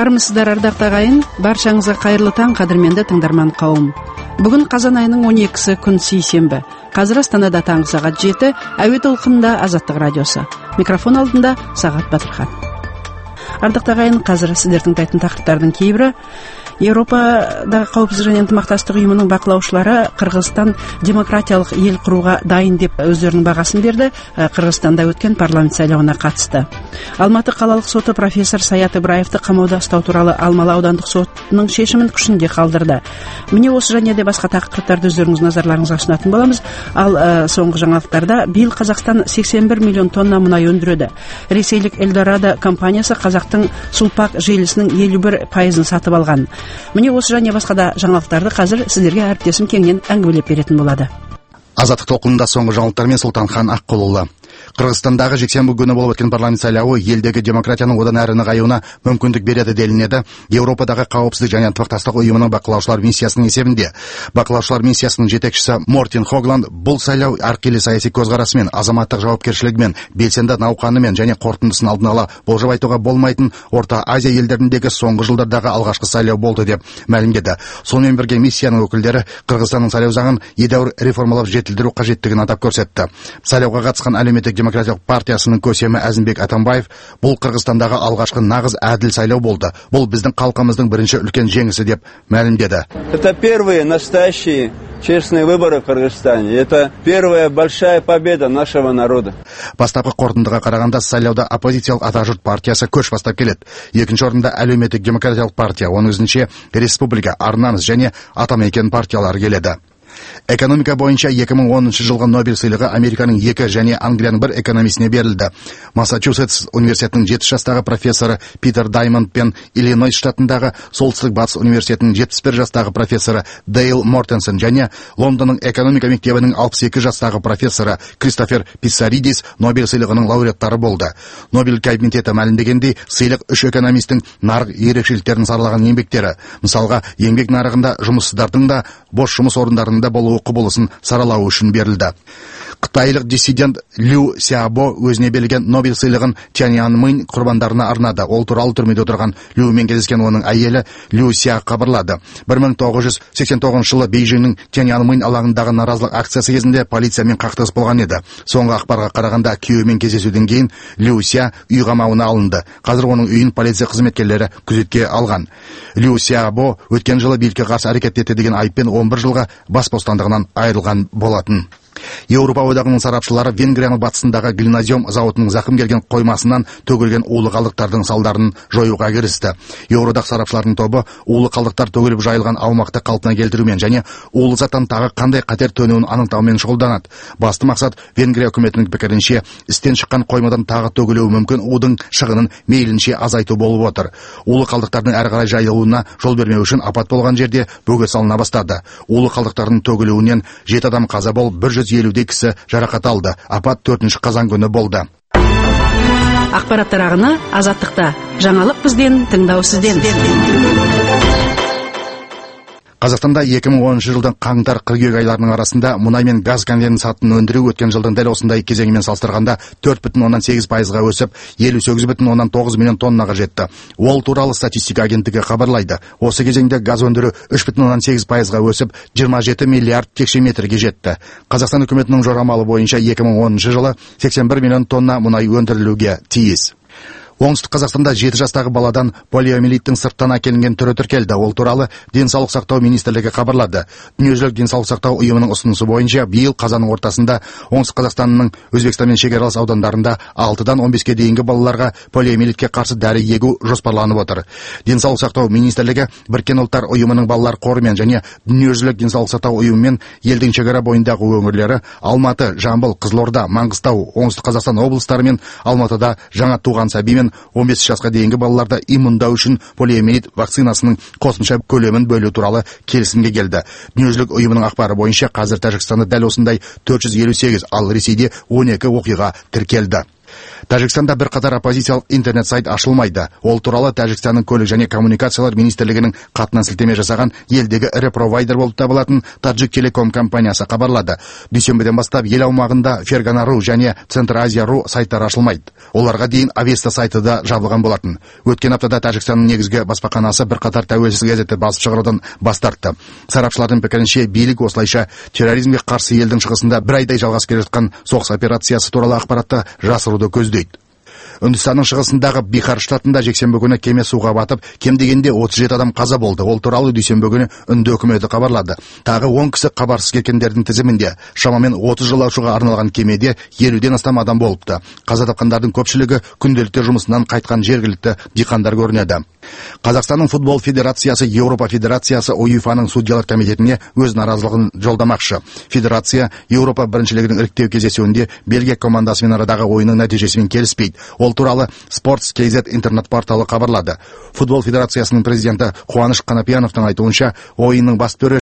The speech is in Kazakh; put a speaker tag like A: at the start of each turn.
A: Армысыздар, ардақты ағайын, баршаңызға қайырлы таң, қадірменді тыңдарман қауым. Бүгін қазан айының 12-сі күн сейсенбі. Қазір Астанада таңғы сағат 7, әуе толқынында Азаттық радиосы. Микрофон алдында Сағат Батырхан. Ардақты ағайын, қазір сіздердің тайтын тақырыптардың кейбірі. Еуропадағы қауіпсіздік және ынтымақтастық ұйымының бақылаушылары Қырғызстан демократиялық ел құруға дайын деп өздерінің бағасын берді. Қырғызстанда өткен парламент сайлауына қатысты. Алматы қалалық соты профессор Саят Ибраевты қамауда ұстау туралы Алмалы аудандық сотының шешімін күшінде қалдырды. Міне осы және де басқа тақырыптарды өздеріңіз назарларыңызға ұсынатын боламыз. Ал соңғы жаңалықтарда биыл Қазақстан 81 миллион тонна мұнай өндіреді. Ресейлік Эльдорадо компаниясы Қазақтың Сулпак желісінің 51% сатып алған. Міне осы және басқа да жаңалықтарды қазір сіздерге әріптесім кеңінен әңгімелеп беретін болады.
B: Азаттық толқынында соңғы жаңалықтармен Сұлтанхан Аққұлұлы. Қырғызстандағы жексенбі күні болып өткен парламент сайлауы елдегі демократияның одан әрі нығаюына мүмкіндік береді делінеді Еуропадағы қауіпсіздік және ынтымақтастық ұйымының бақылаушылар миссиясының есебінде. Бақылаушылар миссиясының жетекшісі Мортин Хогланд бұл сайлау әрқилы саяси көзқарасымен, азаматтық жауапкершілігімен, белсенді науқанымен және қорытындысын алдын ала болжап айтуға болмайтын Орта Азия елдеріндегі соңғы жылдардағы алғашқы сайлау болды деп мәлімдеді. Сонымен бірге миссияның өкілдері Қырғызстанның сайлау заңын едәуір реформалап жетілдіру қажеттігін атап көрсетті. Сайлауға қатысқан әлеуметтік демократиялық партиясының көсемі Әзімбек Атамбаев бұл Қырғызстандағы алғашқы нағыз әділ сайлау болды. Бұл біздің халқымыздың бірінші үлкен жеңісі деп мәлімдеді.
C: Это первые настоящие честные выборы в Кыргызстане. Это первая большая победа нашего народа.
B: Бастапқы қорытындыға қарағанда сайлауда оппозициялық Атажұрт партиясы көш бастап келеді. Екінші орында әлеуметтік демократиялық партия, оның өзінше Республика, Ар-намыс және Атамекен партиялары келеді. Экономика бойынша 2010 жылғы Нобель сыйлығы Американың 2 және Англияның 1 экономисіне берілді. Массачусетс университетінің 7 жастағы профессоры Питер Даймонд пен Иллинойс штатындағы Солтүстік батыс университетінің 71 жастағы профессоры Дейл Мортенсон және Лондонның экономика мектебінің 62 жастағы профессоры Кристофер Писсаридис Нобель сыйлығының лауреаттары болды. Нобель комитеті мәлімдегендей, сыйлық 3 экономистің нарық ерекшеліктерін саралаған еңбектері. Мысалға, еңбек нарығында жұмыссыздардың да, бос жұмыс орындарында болуы құбылысын саралау үшін берілді. Қытайлық диссидент Лю Сяобо өзіне берілген Нобель сыйлығын Тяньаньмэнь құрбандарына арнады. Ол туралы түрмеде отырған Люмен кездескен оның әйелі Лю Ся хабарлады. 1989 жылы Бейжіңнің Тяньаньмэнь алаңындағы наразылық акциясы кезінде полициямен қақтығыс болған еді. Соңғы ақпарға қарағанда күйеуімен кездесуден кейін Лю Ся үй қамауына алынды. Қазір оның үйін полиция қызметкерлері күзетке алған. Лю Сяобо өткен жылы билікке қарсы әрекет етті деген айыппен 11 жылға бас бостандығынан айырылған болатын. Еуропа одағының сарапшылары Венгрияның батысындағы глинозем зауытының зақым келген қоймасынан төгілген улы қалдықтардың салдарын жоюға кірісті. Еуроодақ сарапшыларының тобы улы қалдықтар төгіліп жайылған аумақты қалпына келтірумен және улы заттан тағы қандай қатер төнуін анықтаумен шұғылданады. Басты мақсат Венгрия үкіметінің пікірінше істен шыққан қоймадан тағы төгілуі мүмкін удың шығынын мейлінше азайту болып отыр. Улы қалдықтардың әрі қарай жайылуына жол бермеу үшін апат болған жерде бөгет салына бастады. Улы қалдықтардың төгілуінен 7 адам қаза болып 150 кісі жарақат алды. Апат 4 қазан күні болды.
A: Ақпараттар ағыны Азаттықта. Жаңалық бізден, тыңдау сізден.
B: Қазақстанда 2010 жылдың қаңтар-қыркүйек айларының арасында мұнай мен газ конденсатын өндіру өткен жылдың дәл осындай кезеңімен салыстырғанда 4,8%-ға өсіп, 58,9 миллион тоннаға жетті. Ол туралы статистика агенттігі хабарлайды. Осы кезеңде газ өндіру 3,8%-ға өсіп, 27 миллиард текше метрге жетті. Қазақстан үкіметінің жорамалы бойынша 2010 жылы 81 миллион тонна мұнай өндірілуге тиіс. Оңтүстік Қазақстанда 7 жастағы баладан полиомиелиттің сырттан әкелінген түрі тіркелді. Ол туралы денсаулық сақтау министрлігі хабарлады. Дүниежүзілік денсаулық сақтау ұйымының ұсынысы бойынша биыл қазанның ортасында Оңтүстік Қазақстанның Өзбекстанмен шекаралас аудандарында 6-дан 15-ге дейінгі балаларға полиомиелитке қарсы дәрі егу жоспарланып отыр. Денсаулық сақтау министрлігі Біріккен ұлттар ұйымының балалар қорымен және Дүниежүзілік денсаулық сақтау ұйымымен елдің шекара бойындағы өңірлері Алматы, Жамбыл, Қызылорда, Маңғыстау, Оңтүстік Қазақстан облыстары мен Алматыда жаңа туған сәбимен 15 жасқа дейінгі балаларды иммундау үшін полиомиелит вакцинасының қосымша көлемін бөлу туралы келісімге келді. Дүниежүзілік ұйымының ақпары бойынша қазір Тәжікстанда дәл осындай 458, ал Ресейде 12 оқиға тіркелді. Тәжікстанда бір қатар оппозициялық интернет сайт ашылмайды. Ол туралы Тәжікстанның көлік және коммуникациялар министрлігінің қатына сілтеме жасаған елдегі ірі провайдер болып табылатын Таджик Телеком компаниясы хабарлады. Дүйсенбіден бастап ел аумағында Фергана.ру және Центр Азия.ру сайттар ашылмайды. Оларға дейін Авеста сайты да жабылған болатын. Өткен аптада Тәжікстанның негізгі баспаханасы бір қатар тәуелсіз газетті басып шығарудан бас тартты. Сарапшылардың пікірінше, билік осылайша терроризмге қарсы елдің шығысында бір айдай жалғасып келе жатқан соғыс операциясы туралы ақпаратты жасыруды көздейді. Үндістанның шығысындағы Бихар штатында жексенбі күні кеме суға батып, кем дегенде 37 адам қаза болды. Ол туралы дүйсенбі күні үнді үкіметі хабарлады. Тағы 10 кісі хабарсыз кеткендердің тізімінде. Шамамен 30 жолаушыға арналған кемеде 50-ден астам адам болыпты. Қаза тапқандардың көпшілігі күнделікті жұмысынан қайтқан жергілікті диқандар көрінеді. Қазақстанның футбол федерациясы Еуропа федерациясы УЕФАның судьялар комитетіне өз наразылығын жолдамақшы. Федерация Еуропа біріншілігінің іріктеу кездесуінде Бельгия командасымен арадағы ойынның нәтижесімен келіспейді. Ол туралы Sports.kz интернет порталы хабарлады. Футбол федерациясының президенті Қуаныш Қанапияновтың айтуынша, ойынның бас